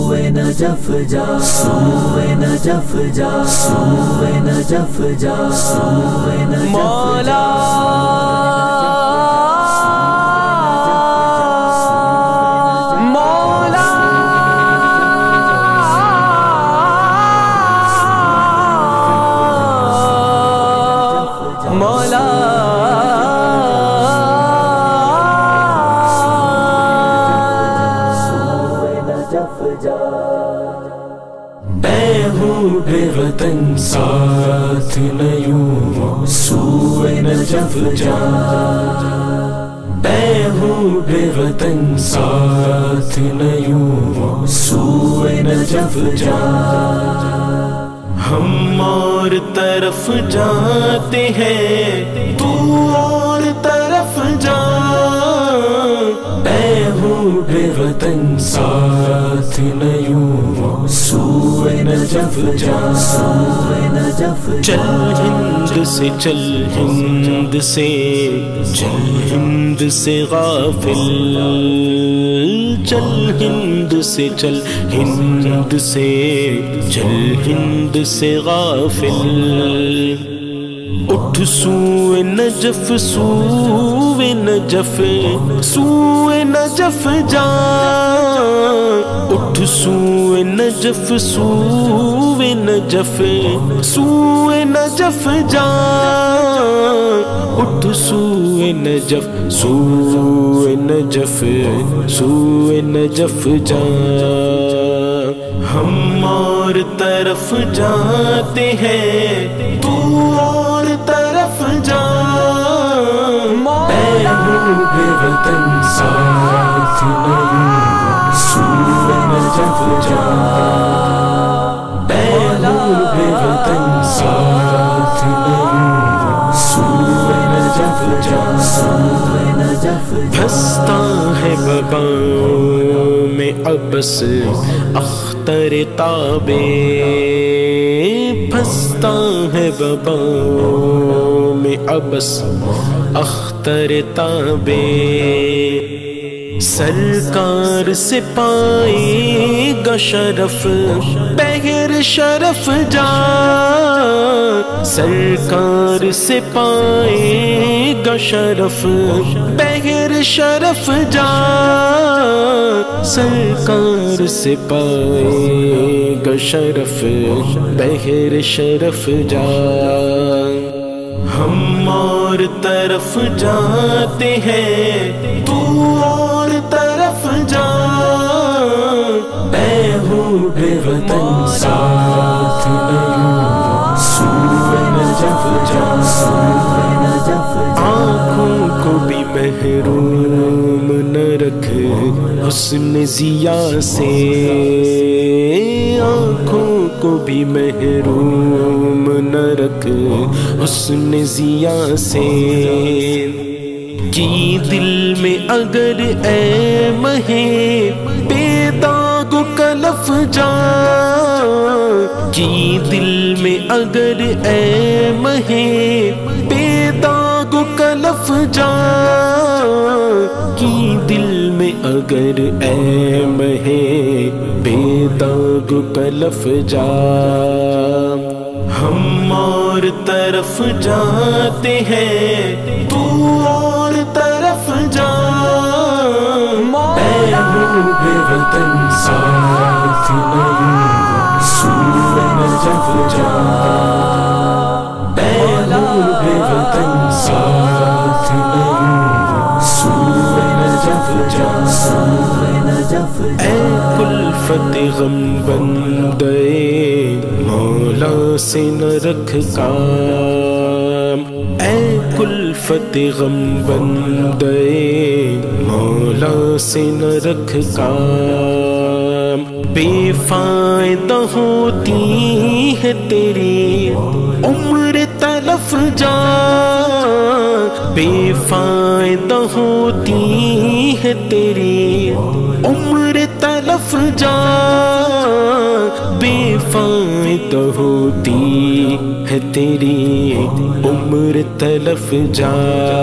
سوئے نجف جا، سوئے نجف جا، سوئے نجف جا، سوئے نجف جا مولا مولا میں ہوں بے وطن ساتھ نہ یوں سوئے نجف جا، میں ہوں بے وطن ساتھ نہ یوں سوئے نجف جا، ہم اور طرف جاتے ہیں تو اور طرف جا، میں ہوں بے وطن ساتھ نہ یوں سوئے نجف جا، سوئے نجف چل ہند سے چل ہند سے چل ہند سے غافل، چل ہند سے چل ہند سے چل ہند سے غافل، اٹھ سوئے نجف سوئے نجف سوئے نجف جا، اٹھ سوئے نجف سوئے نجف سوئے نجف جا، اٹھ سوئے نجف سوئے نجف سوئے نجف جا، ہم اور طرف جاتے ہیں تو اور طرف جا، میں ہوں بے وطن ساتھ نہ یوں سوئے نجف جا، میں ہوں بے وطن ساتھ نہ یوں سوئے نجف جا، سوئے نجف پھنستا ہے بباؤں میں عبس اختر تابے، پھنستا ہے بباؤں میں عبس اختر تابے، سرکار سے پائے گا شرف بغیر شرف جا، سرکار سے پائے گا شرف بغیر شرف جا، سرکار سے پائے گا شرف بغیر شرف جا، ہم اور طرف جاتے ہیں تو اور طرف جا، میں ہوں بے وطن ساتھ نہ یوں سوئے نجف جا، سوئے نجف جا، آنکھوں کو بھی محروم نہ رکھ حسن ضیا سے، آنکھوں کو بھی محروم نہ رکھ حسن ضیا سے، کی دل میں اگر اے مہے بے داغ و کلف جا، کی دل میں اگر اے مہے بے داغ و کلف جا، کی دل میں اگر اے مہے بے داغ و کلف جا، ہم اور طرف جاتے ہیں تو اور طرف جا، میں ہوں بے وطن ساتھ نہ یوں سوئے نجف جا، میں ہوں بے وطن ساتھ نہ یوں سوئے نجف جا، سوئے نجف جا، اے کلفت غم بندے مولا سے نہ رکھ کام، اے کلفت غم بندے مولا سے نہ رکھ کام، بے فائدہ ہوتی ہے تیری عمر تلف جا، بے فائدہ ہوتی ہے تیری عمر تلف جا، بے فائدہ ہوتی ہے تیری عمر تلف جا،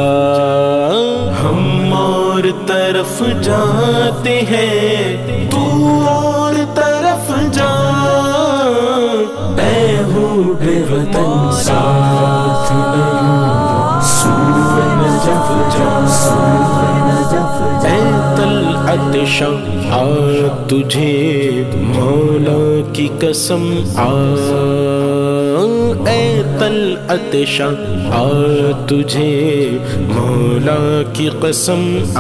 ہم اور طرف جاتے ہیں تو اور طرف عطشاں آ تجھے مولا کی قسم آ، اے طلعت شاہ آ تجھے مولا کی قسم آ،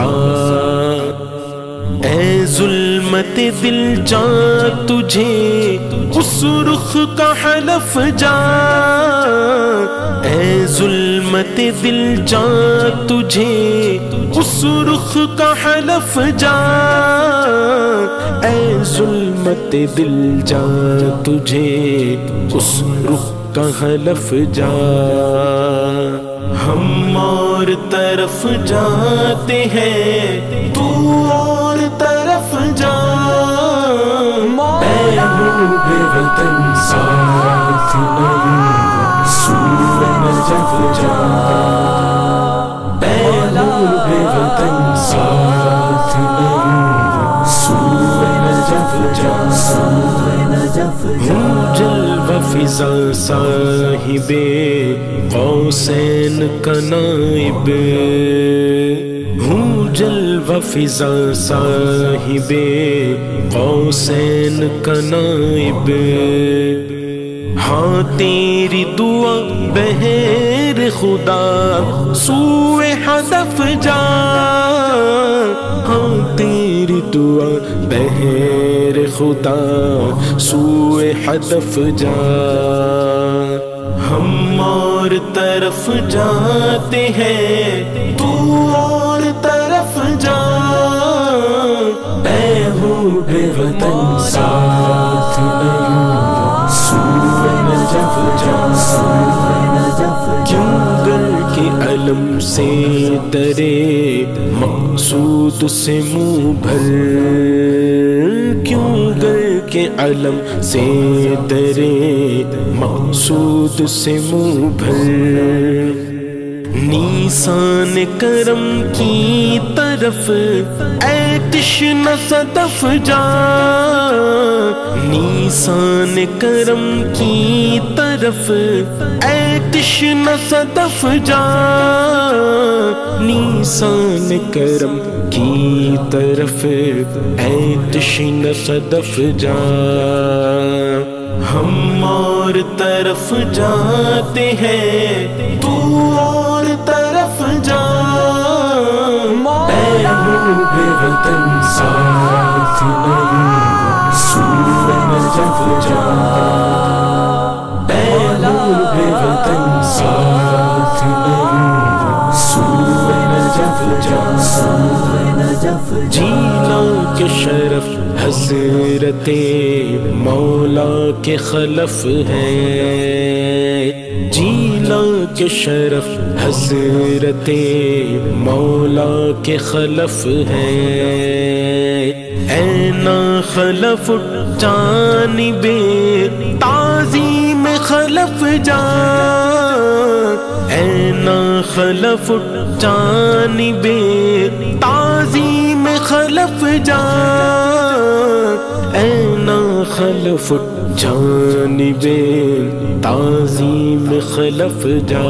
اے ظلمت دل جا تجھے اس رخ کا حلف جا، اے ظلمت دل جا تجھے اس رخ کا حلف جا، اے ظلمت دل جا تجھے اس رخ کا حلف جا، ہم اور طرف جاتے ہیں تو اور طرف جا، اے محب وطن ساتھ ایوب سوئے نجف جا، اے محب وطن ساتھ ایوب سوئے نجف جا، سوئے نجف جا، جلوہ فضا صاحب غوثین کا نائب، ہوں جلوہ فضا صاحب غوثین کا نائب، ہاں تیری دعا بہر خدا سوئے ہدف جا، ہاں تیری دعا بہر خدا سوئے ہدف جا، ہم اور طرف جاتے ہیں تو اور طرف جا، اے محب وطن ساتھ ایوب سوئے نجف جا، سوئے نجف جا، جنگل کے علم سے درے مقصود سے منہ بھر، کیوں گر کے علم سے درے مقصود سے منہ بھر، نیسان کرم کی طرف اے تشنہ صدف جا، نیسان کرم کی طرف اے تشنہ صدف جا، نیسان کرم کی طرف اے تشنہ صدف جا، ہم اور طرف جاتے ہیں تو اور طرف جا، اے محب وطن ساتھ ایوب سوئے نجف جا، اے محب وطن ساتھ ایوب سوئے نجف جا، سوئے نجف جا، جینا کے شرف حضرت مولا کے خلف ہے، جینا کے شرف حضرت مولا کے خلف ہے، اینا خلف جانب تعظیم خلف جا، اینا خلف جانب تعظیم خلف جا، اینا خلف جانب تعظیم خلف جا،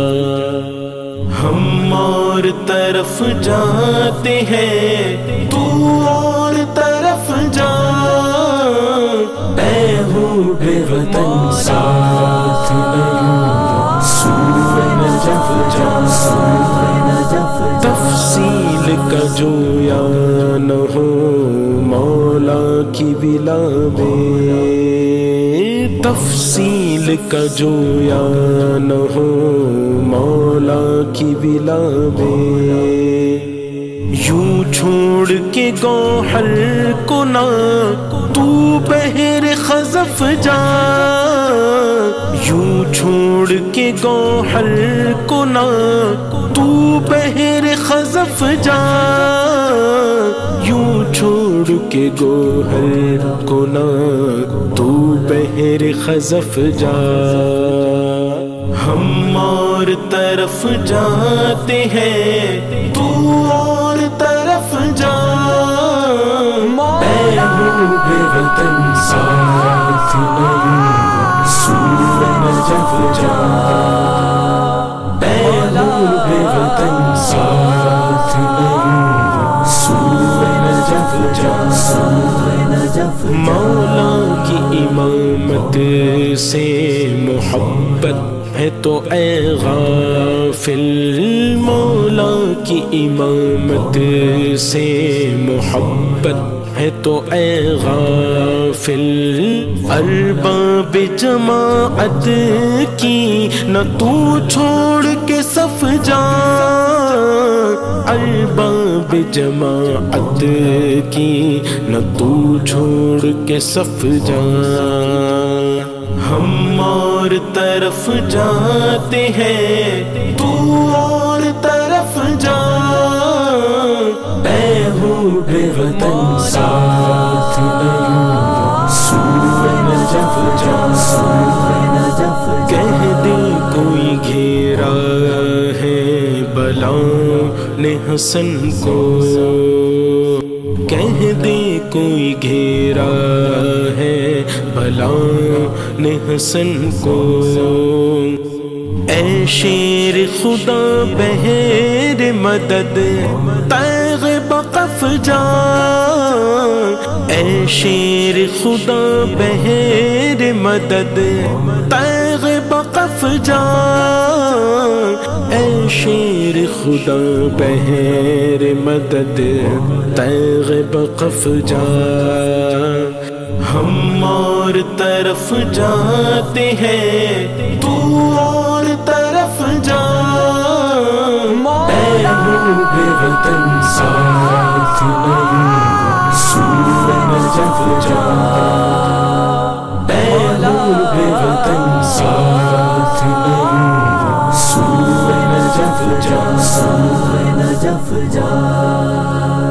ہم اور طرف جاتے ہیں تو اور طرف جا، اے محب وطن ساتھ ایوب سوئے نجف جا، سوئے نجف جا، تفصیل کا جو یا نہ ہو مولا کی بلا میں، تفصیل کا جو یا نہ ہو مولا کی بلا میں، یوں چھوڑ کے گوہر کو نہ تو بحر خزف جا، یوں چھوڑ کے گوہر کو نہ تو بحر خزف جا، یوں چھوڑ کے گوہر کو نہ تو بحر خزف جا، ہم اور طرف جاتے ہیں تو اور طرف جا، اے محب وطن ساتھ ایوب سوئے نجف جا، اے محب وطن ساتھ ایوب سوئے نجف مولا کی امامت سے محبت ہے تو اے غافل، مولا کی امامت سے محبت ہے تو اے غافل، ارباب جماعت کی نہ تو چھوڑ کے صف جا، ارباب جماعت کی نہ تو چھوڑ کے صف جا، ہم اور طرف جاتے ہیں تو اور طرف جا، اے حب وطن ساتھ سوئے نجف جا، کہہ دے کوئی گھیرا ہے بلا نے حسن کو، کہہ دے کوئی گھیرا ہے بلا نے حسن کو، اے شیر خدا بہر مدد تیغ بقف جا، اے شیر خدا بہر مدد تیغ بقف جا، اے شیر خدا بہر مدد تیغ بقف جا، ہم اور طرف جاتے ہیں تو اور طرف جا، اے حب وطن ساتھ سوئے نجف جا، اے حب وطن ساتھ سوئے نجف جا، سوئے نجف جا۔